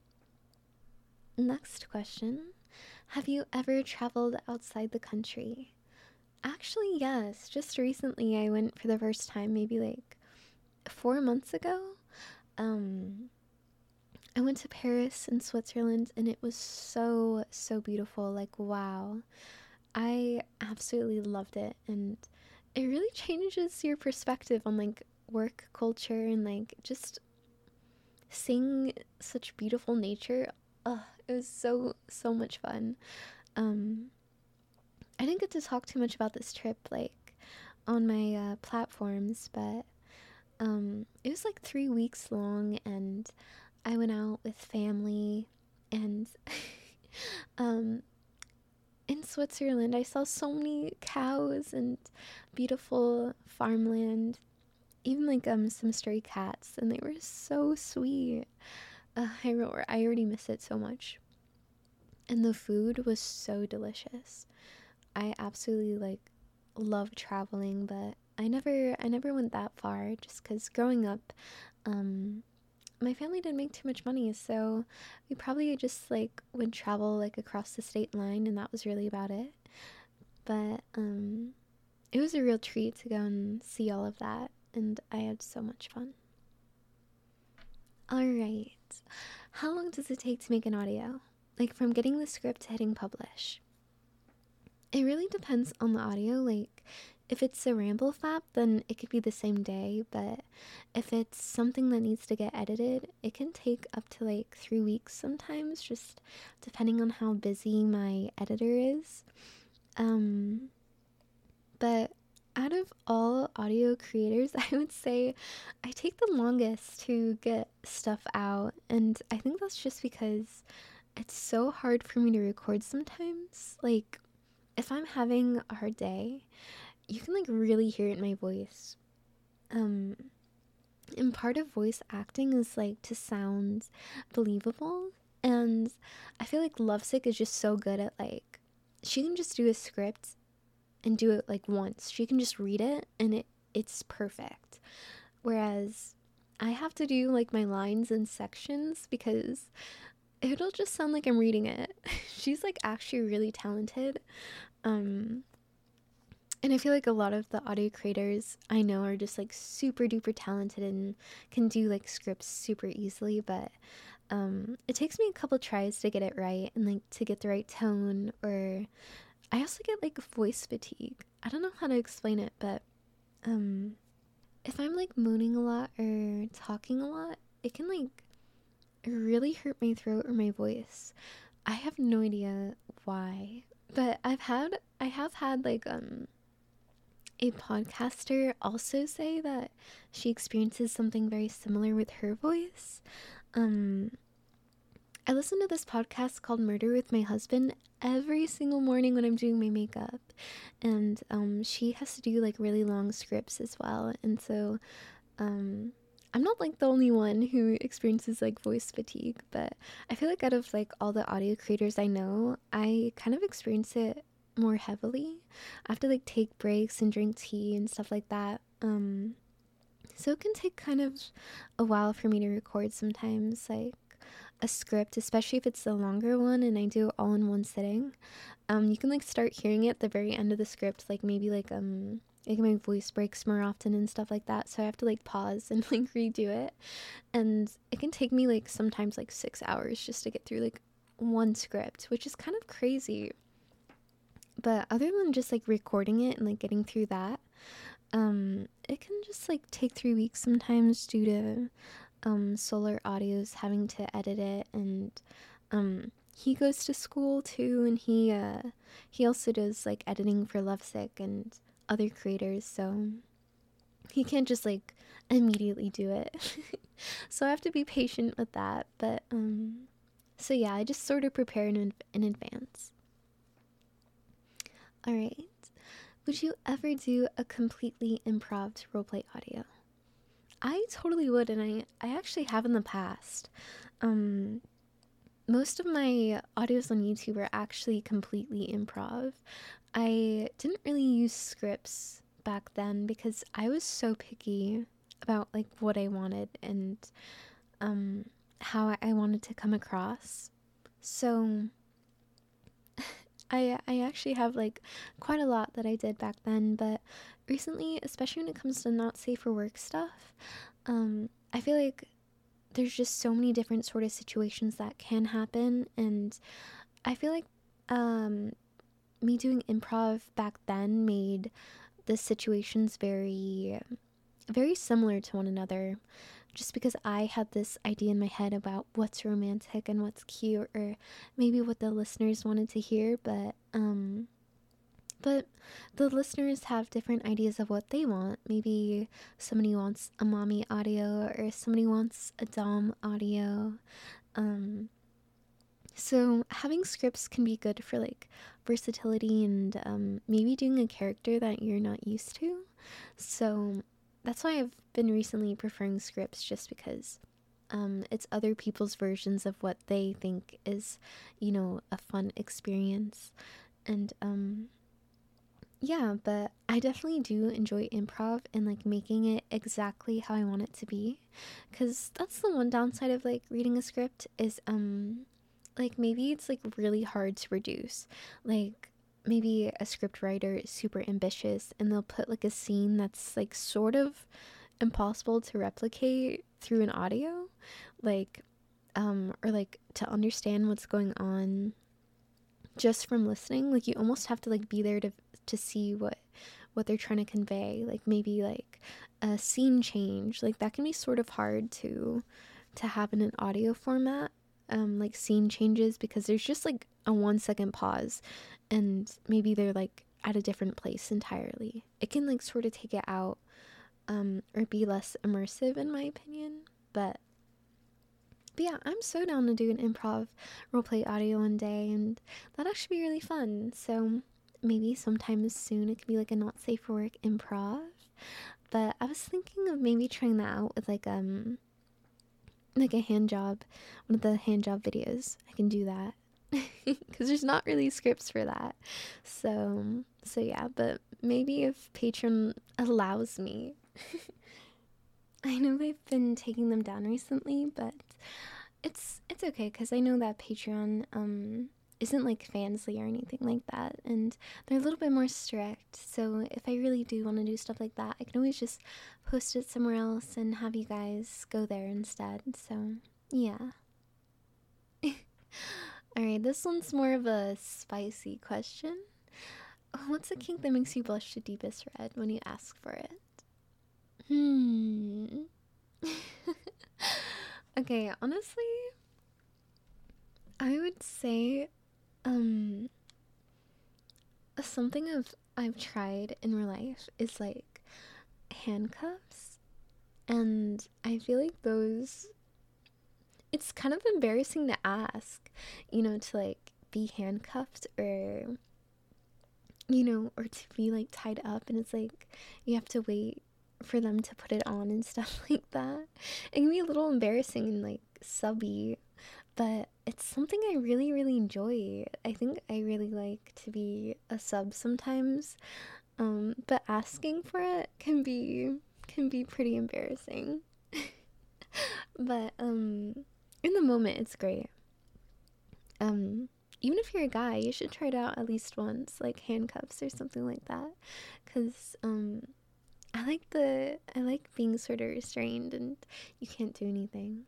Next question. Have you ever traveled outside the country? Actually, yes. Just recently I went for the first time, maybe like four months ago. Um I went to Paris in Switzerland, and it was so so beautiful. Like wow. I absolutely loved it, and it really changes your perspective on like work culture and like just seeing such beautiful nature. Ugh, it was so so much fun. Um, I didn't get to talk too much about this trip like on my uh, platforms, but um, it was like three weeks long, and I went out with family, and um, in Switzerland, I saw so many cows and beautiful farmland, even like um some stray cats, and they were so sweet. Uh, I re- I already miss it so much, and the food was so delicious. I absolutely like love traveling, but I never I never went that far just because growing up, um, my family didn't make too much money, so we probably just like would travel like across the state line, and that was really about it. But um, it was a real treat to go and see all of that, and I had so much fun. All right. How long does it take to make an audio? Like from getting the script to hitting publish? It really depends on the audio. Like, if it's a ramble flap, then it could be the same day. But if it's something that needs to get edited, it can take up to like three weeks sometimes, just depending on how busy my editor is. Um, but out of all audio creators, I would say I take the longest to get stuff out. And I think that's just because it's so hard for me to record sometimes. Like, if I'm having a hard day, you can like really hear it in my voice. Um, and part of voice acting is like to sound believable. And I feel like Lovesick is just so good at like, she can just do a script and do it like once. She can just read it and it it's perfect. Whereas I have to do like my lines in sections because it'll just sound like I'm reading it. She's like actually really talented. Um and I feel like a lot of the audio creators I know are just like super duper talented and can do like scripts super easily, but um it takes me a couple tries to get it right and like to get the right tone, or I also get like voice fatigue. I don't know how to explain it, but um if I'm like moaning a lot or talking a lot, it can like really hurt my throat or my voice. I have no idea why, but I've had I have had like um a podcaster also say that she experiences something very similar with her voice. Um I listen to this podcast called Murder with My Husband every single morning when I'm doing my makeup. And um, she has to do like really long scripts as well. And so um, I'm not like the only one who experiences like voice fatigue, but I feel like out of like all the audio creators I know, I kind of experience it more heavily. I have to like take breaks and drink tea and stuff like that. Um, so it can take kind of a while for me to record sometimes. Like, a script, especially if it's the longer one and I do it all in one sitting, um, you can like start hearing it at the very end of the script, like maybe like um like my voice breaks more often and stuff like that. So I have to like pause and like redo it. And it can take me like sometimes like six hours just to get through like one script, which is kind of crazy. But other than just like recording it and like getting through that, um, it can just like take three weeks sometimes due to um Solar Audio's having to edit it, and um he goes to school too, and he uh he also does like editing for Lovesick, and other creators, so he can't just like immediately do it. So I have to be patient with that. But um so yeah, I just sort of prepare in, in advance. All right. Would you ever do a completely improv roleplay audio? I totally would, and I, I actually have in the past. Um, most of my audios on YouTube are actually completely improv. I didn't really use scripts back then because I was so picky about like what I wanted and um, how I wanted to come across. So I I actually have like quite a lot that I did back then, but recently, especially when it comes to not safe for work stuff, um, I feel like there's just so many different sort of situations that can happen, and I feel like um, me doing improv back then made the situations very very similar to one another, just because I had this idea in my head about what's romantic and what's cute, or maybe what the listeners wanted to hear, but um but the listeners have different ideas of what they want. Maybe somebody wants a mommy audio, or somebody wants a dom audio. Um so having scripts can be good for like versatility and um maybe doing a character that you're not used to. So that's why I've been recently preferring scripts, just because um, it's other people's versions of what they think is, you know, a fun experience. And um, yeah, but I definitely do enjoy improv and like making it exactly how I want it to be. Because that's the one downside of like reading a script is um, like maybe it's like really hard to produce. Like, maybe a script writer is super ambitious and they'll put like a scene that's like sort of impossible to replicate through an audio, like um or like to understand what's going on just from listening. Like you almost have to like be there to to see what what they're trying to convey. Like maybe like a scene change, like that can be sort of hard to to have in an audio format, um like scene changes, because there's just like a one second pause and maybe they're like at a different place entirely. It can like sort of take it out, um or be less immersive in my opinion. But but yeah, I'm so down to do an improv roleplay audio one day, and that'd actually be really fun. So maybe sometime soon it could be like a not safe for work improv. But I was thinking of maybe trying that out with like um like a hand job, one of the hand job videos. I can do that because there's not really scripts for that. So so yeah, but maybe if Patreon allows me. I know they've been taking them down recently, but it's it's okay, because I know that Patreon um isn't like Fansly or anything like that, and they're a little bit more strict. So if I really do want to do stuff like that, I can always just post it somewhere else and have you guys go there instead. So yeah. Alright, this one's more of a spicy question. What's a kink that makes you blush to deepest red when you ask for it? Hmm. Okay, honestly, I would say um something I've I've tried in real life is like handcuffs, and I feel like those, it's kind of embarrassing to ask, you know, to like be handcuffed, or you know, or to be like tied up, and it's like you have to wait for them to put it on and stuff like that. It can be a little embarrassing and like subby, but it's something I really, really enjoy. I think I really like to be a sub sometimes, um, but asking for it can be can be pretty embarrassing. But um, in the moment, it's great. Um, even if you're a guy, you should try it out at least once, like handcuffs or something like that, because um, I like the I like being sort of restrained and you can't do anything.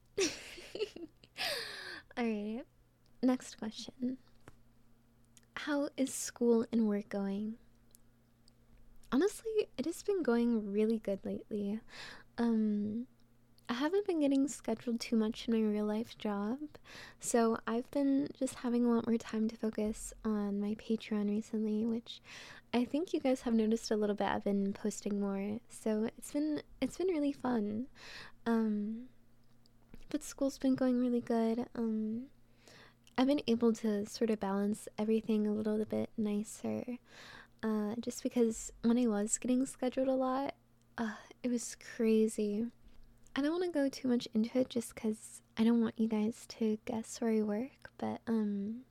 Alright, next question. How is school and work going? Honestly, it has been going really good lately. Um, I haven't been getting scheduled too much in my real life job, so I've been just having a lot more time to focus on my Patreon recently, which I think you guys have noticed a little bit. I've been posting more, so it's been it's been really fun. Um, but school's been going really good. Um, I've been able to sort of balance everything a little bit nicer. Uh, just because when I was getting scheduled a lot, uh, it was crazy. I don't want to go too much into it just because I don't want you guys to guess where I work, but um,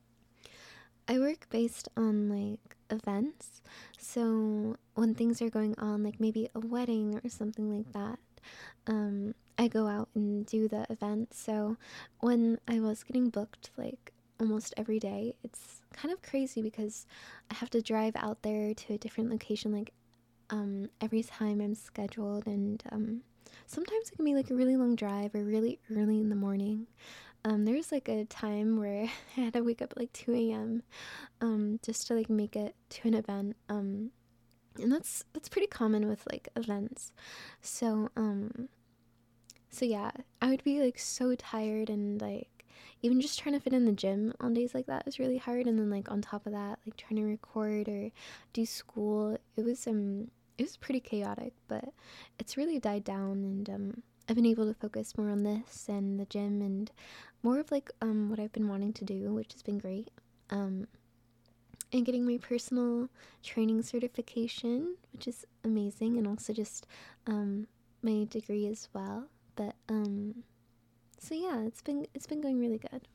I work based on like events. So when things are going on, like maybe a wedding or something like that, um, I go out and do the event. So when I was getting booked like almost every day, it's kind of crazy because I have to drive out there to a different location like um, every time I'm scheduled, and um, sometimes it can be like a really long drive or really early in the morning. Um, there's like a time where I had to wake up at like two a m um, just to like make it to an event. Um, and that's that's pretty common with like events. So um, so yeah, I would be like so tired, and like even just trying to fit in the gym on days like that is really hard. And then like on top of that, like trying to record or do school, it was um it was pretty chaotic, but it's really died down, and um I've been able to focus more on this and the gym and more of like um what I've been wanting to do, which has been great. Um and getting my personal training certification, which is amazing, and also just um my degree as well. But um so yeah, it's been it's been going really good.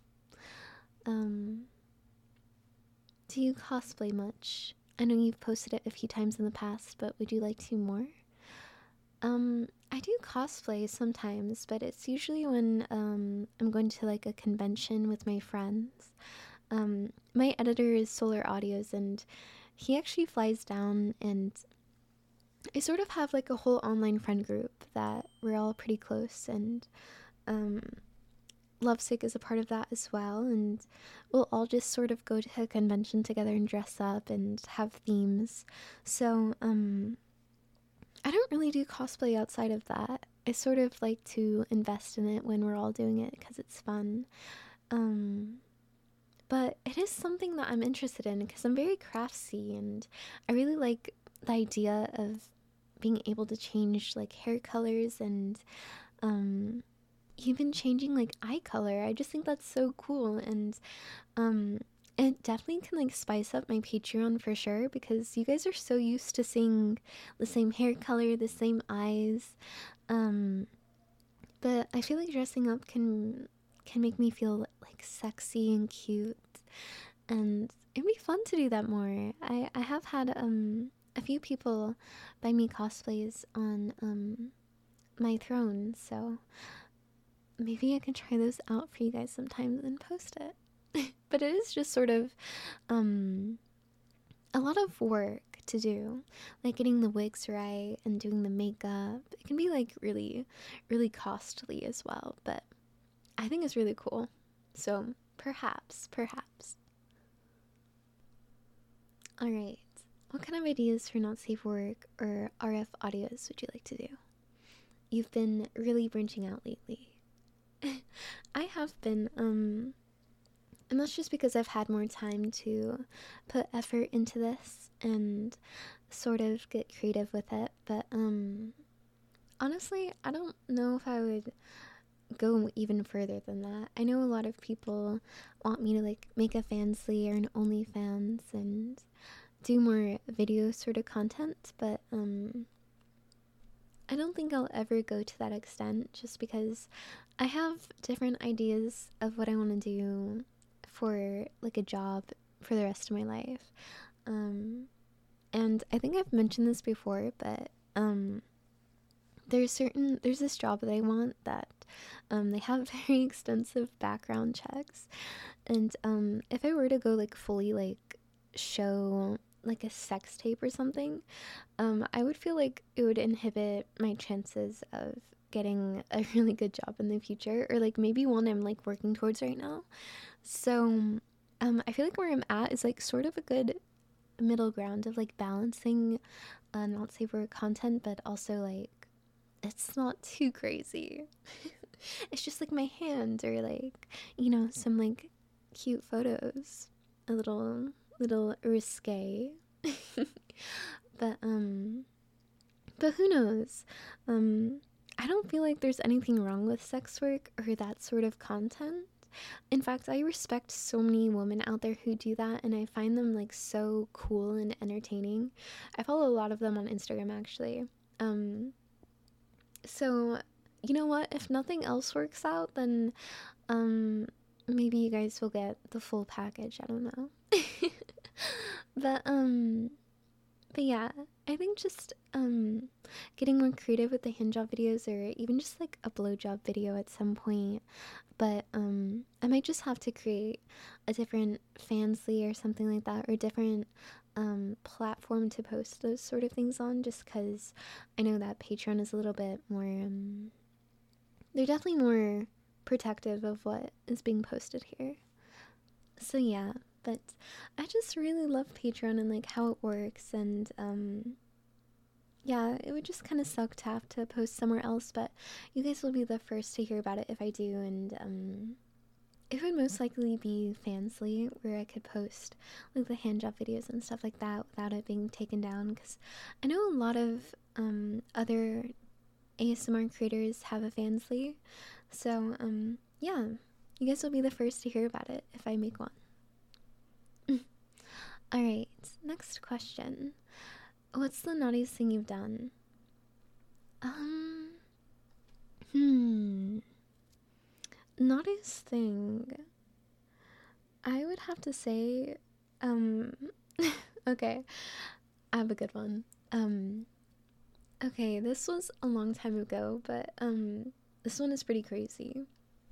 Um do you cosplay much? I know you've posted it a few times in the past, but would you like to more? Um, I do cosplay sometimes, but it's usually when um I'm going to like a convention with my friends. Um, my editor is Solar Audios, and he actually flies down, and I sort of have like a whole online friend group that we're all pretty close, and um Lovesick is a part of that as well, and we'll all just sort of go to a convention together and dress up and have themes. So, um, I don't really do cosplay outside of that. I sort of like to invest in it when we're all doing it because it's fun. Um, but it is something that I'm interested in because I'm very craftsy, and I really like the idea of being able to change like hair colors and um even changing like eye color. I just think that's so cool, and um it definitely can like spice up my Patreon for sure because you guys are so used to seeing the same hair color, the same eyes. Um but I feel like dressing up can can make me feel like sexy and cute, and it'd be fun to do that more. I I have had um a few people buy me cosplays on um my throne, so maybe I can try those out for you guys sometimes and post it. But it is just sort of um a lot of work to do, like getting the wigs right and doing the makeup. It can be like really really costly as well, but I think it's really cool. So perhaps perhaps all right, what kind of ideas for not safe work or R F audios would you like to do? You've been really branching out lately. I have been, um, and that's just because I've had more time to put effort into this and sort of get creative with it. But, um, honestly, I don't know if I would go even further than that. I know a lot of people want me to, like, make a Fansly or an OnlyFans and do more video sort of content, but, um, I don't think I'll ever go to that extent just because I have different ideas of what I want to do for like a job for the rest of my life. Um, and I think I've mentioned this before, but um, there's certain there's this job that I want that um, they have very extensive background checks, and um, if I were to go like fully like show like a sex tape or something, um, I would feel like it would inhibit my chances of getting a really good job in the future, or like maybe one I'm like working towards right now. So, um, I feel like where I'm at is like sort of a good middle ground of like balancing uh, not safe for content, but also like it's not too crazy. It's just like my hand or like, you know, some like cute photos. A little little risque. but um but who knows? Um I don't feel like there's anything wrong with sex work or that sort of content. In fact, I respect so many women out there who do that, and I find them like so cool and entertaining. I follow a lot of them on Instagram actually. Um, so you know what? If nothing else works out, then um, maybe you guys will get the full package. I don't know. but um, but yeah, I think just um, getting more creative with the hand job videos, or even just like a blowjob video at some point. But um, I might just have to create a different Fansly or something like that, or a different um, platform to post those sort of things on, just because I know that Patreon is a little bit more, um, they're definitely more protective of what is being posted here. So yeah, but I just really love Patreon and like how it works, and um, yeah, it would just kind of suck to have to post somewhere else, but you guys will be the first to hear about it if I do, and um, it would most likely be Fansly, where I could post like the hand job videos and stuff like that without it being taken down, because I know a lot of um, other A S M R creators have a Fansly, so um, yeah, you guys will be the first to hear about it if I make one. Alright, next question. What's the naughtiest thing you've done? Um, hmm. Naughtiest thing. I would have to say, um, okay, I have a good one. Um, okay, this was a long time ago, but, um, this one is pretty crazy.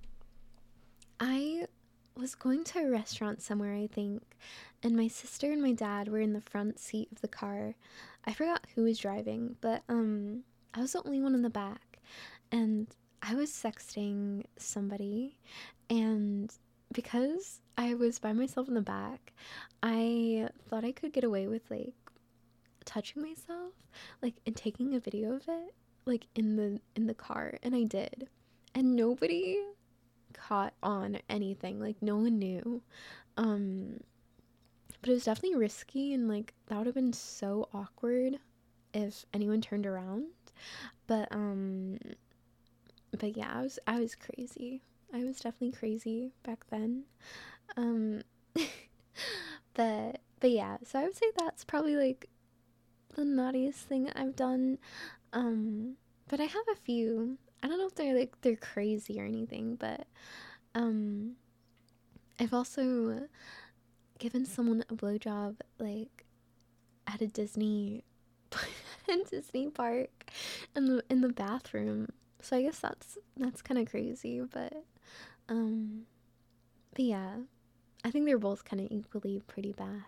I was going to a restaurant somewhere, I think, and my sister and my dad were in the front seat of the car. I forgot who was driving, but um I was the only one in the back, and I was sexting somebody, and because I was by myself in the back, I thought I could get away with like touching myself, like, and taking a video of it, like in the in the car, and I did. And nobody caught on anything, like no one knew. Um but it was definitely risky, and like that would have been so awkward if anyone turned around. But um but yeah, I was I was crazy. I was definitely crazy back then. Um but but yeah, so I would say that's probably like the naughtiest thing I've done. Um but I have a few. I don't know if they're like they're crazy or anything, but um I've also given someone a blowjob like at a Disney in Disney park in the in the bathroom. So I guess that's that's kind of crazy, but um but yeah, I think they're both kind of equally pretty bad.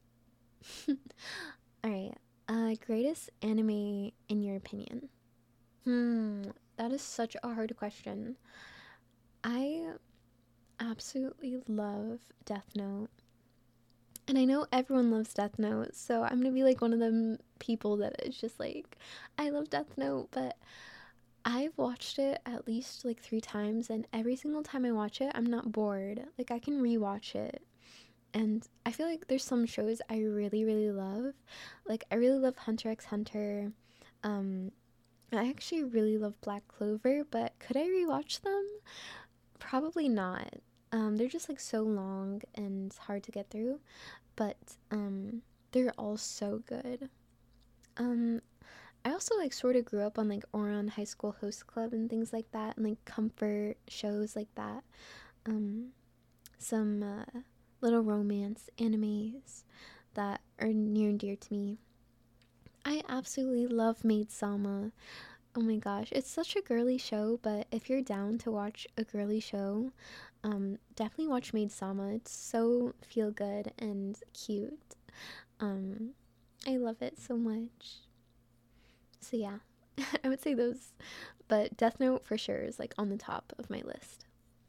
All right. Uh greatest anime in your opinion? Hmm, that is such a hard question. I absolutely love Death Note. And I know everyone loves Death Note, so I'm gonna be like one of them people that is just like, I love Death Note, but I've watched it at least like three times, and every single time I watch it, I'm not bored. Like, I can rewatch it. And I feel like there's some shows I really, really love. Like, I really love Hunter x Hunter. Um, I actually really love Black Clover, but could I rewatch them? Probably not. Um, they're just like so long and hard to get through, but um, they're all so good. Um, I also like sort of grew up on like Ouran High School Host Club and things like that, and like comfort shows like that. Um, some uh, little romance animes that are near and dear to me. I absolutely love Maid Sama. Oh my gosh, it's such a girly show, but if you're down to watch a girly show, um, definitely watch Maid Sama. It's so feel good and cute. Um, I love it so much. So yeah, I would say those, but Death Note for sure is like on the top of my list.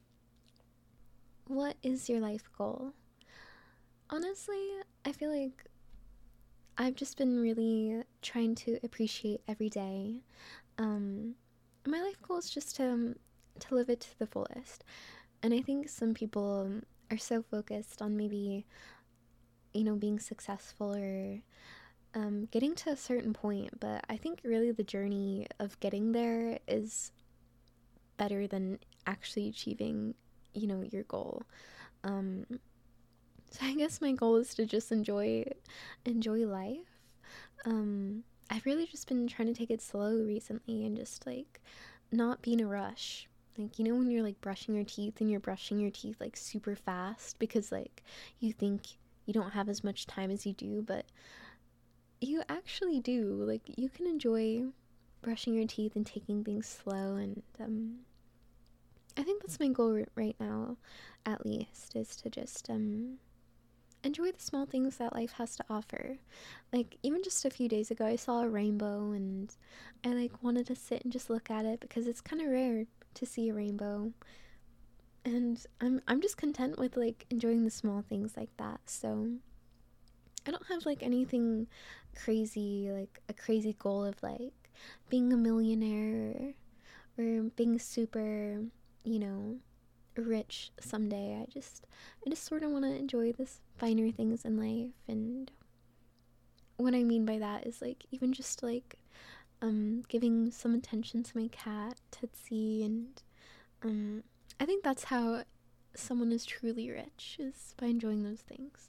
What is your life goal? Honestly, I feel like I've just been really trying to appreciate every day. Um, my life goal is just to um, to live it to the fullest. And I think some people um, are so focused on maybe, you know, being successful or um, getting to a certain point, but I think really the journey of getting there is better than actually achieving, you know, your goal. Um, so I guess my goal is to just enjoy enjoy life. Um, I've really just been trying to take it slow recently and just like not be in a rush. Like, you know, when you're like brushing your teeth and you're brushing your teeth like super fast because like you think you don't have as much time as you do, but you actually do. Like, you can enjoy brushing your teeth and taking things slow. And um, I think that's my goal r- right now, at least, is to just um, enjoy the small things that life has to offer. Like, even just a few days ago, I saw a rainbow and I like wanted to sit and just look at it because it's kind of rare to see a rainbow. And I'm I'm just content with like enjoying the small things like that. So I don't have like anything crazy, like a crazy goal of like being a millionaire or, or being super, you know, rich someday. I just I just sort of want to enjoy this finer things in life. And what I mean by that is like even just like um giving some attention to my cat Tootsie. And um I think that's how someone is truly rich, is by enjoying those things.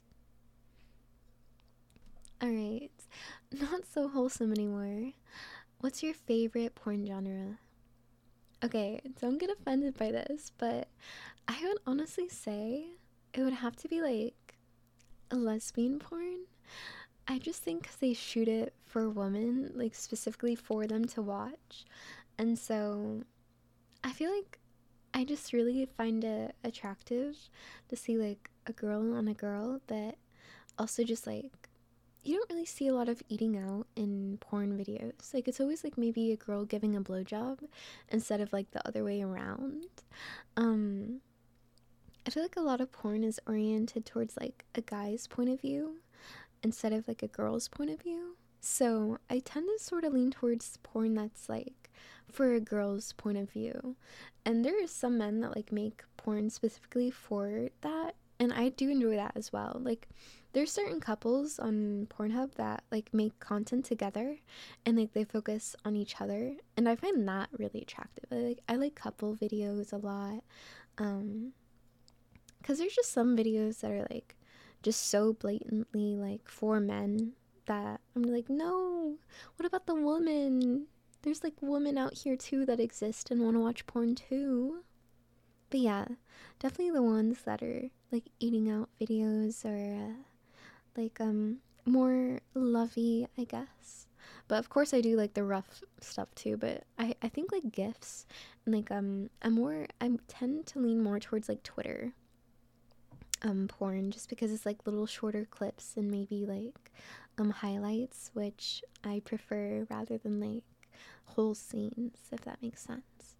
All right, not so wholesome anymore. What's your favorite porn genre? Okay, don't get offended by this, but I would honestly say it would have to be like a lesbian porn. I just think 'cause they shoot it for women, like specifically for them to watch. And so I feel like I just really find it attractive to see like a girl on a girl, but also just like you don't really see a lot of eating out in porn videos. Like, it's always like maybe a girl giving a blowjob instead of like the other way around. Um, I feel like a lot of porn is oriented towards like a guy's point of view instead of like a girl's point of view. So I tend to sort of lean towards porn that's like for a girl's point of view. And there are some men that like make porn specifically for that. And I do enjoy that as well. Like, there's certain couples on Pornhub that like make content together and like they focus on each other. And I find that really attractive. I like I like couple videos a lot. Um, because there's just some videos that are like just so blatantly like for men that I'm like, no, what about the woman? There's like women out here too that exist and want to watch porn too. But yeah, definitely the ones that are like eating out videos or uh, like um more lovey, I guess. But of course I do like the rough stuff too, but I, I think like GIFs and like um I'm more I tend to lean more towards like Twitter um porn just because it's like little shorter clips and maybe like um highlights, which I prefer rather than like whole scenes, if that makes sense.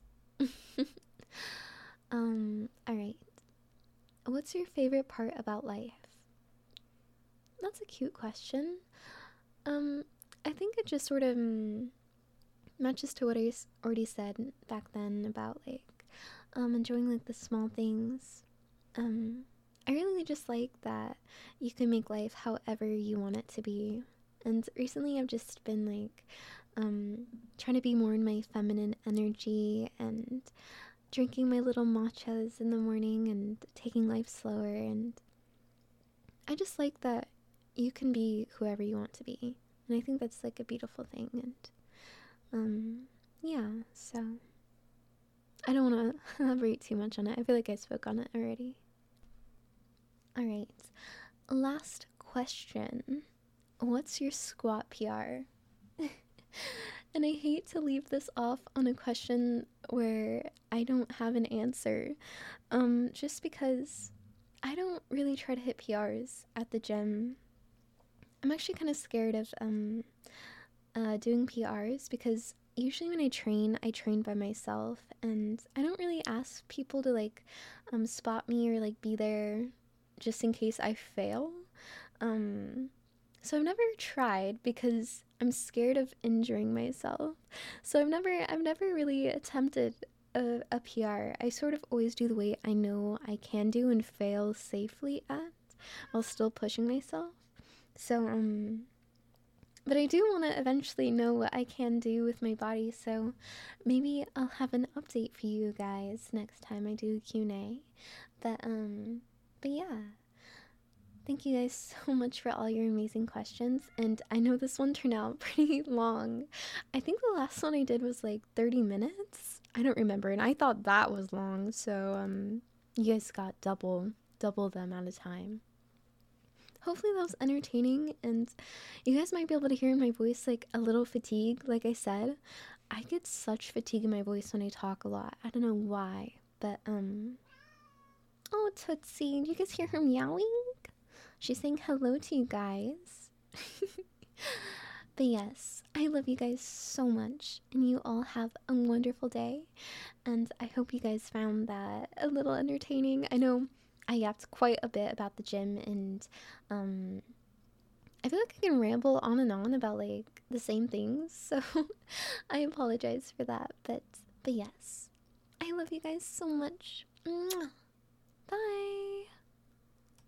um all right. What's your favorite part about life? That's a cute question. Um I think it just sort of mm, matches to what I s- already said back then about like um enjoying like the small things. Um I really just like that you can make life however you want it to be. And recently I've just been like um trying to be more in my feminine energy and drinking my little matchas in the morning and taking life slower. And I just like that you can be whoever you want to be. And I think that's like a beautiful thing. And um yeah, so I don't want to elaborate too much on it. I feel like I spoke on it already. All right. Last question. What's your squat P R? And I hate to leave this off on a question where I don't have an answer. Um just because I don't really try to hit P Rs at the gym. I'm actually kind of scared of um uh doing P Rs because usually when I train, I train by myself and I don't really ask people to like um spot me or like be there just in case I fail. Um So I've never tried because I'm scared of injuring myself. So I've never I've never really attempted a, a P R. I sort of always do the way I know I can do and fail safely at while still pushing myself. So um but I do want to eventually know what I can do with my body, so maybe I'll have an update for you guys next time I do a Q and A. But um but yeah. Thank you guys so much for all your amazing questions. And I know this one turned out pretty long. I think the last one I did was like thirty minutes. I don't remember, and I thought that was long. So um you guys got double double the amount of time. Hopefully that was entertaining, and you guys might be able to hear in my voice like a little fatigue. Like I said, I get such fatigue in my voice when I talk a lot. I don't know why, but um oh, Tootsie, do you guys hear her meowing? She's saying hello to you guys. But yes, I love you guys so much, and you all have a wonderful day. And I hope you guys found that a little entertaining. I know I yapped quite a bit about the gym, and um, I feel like I can ramble on and on about like the same things. So I apologize for that. But but yes, I love you guys so much. Mwah. Bye.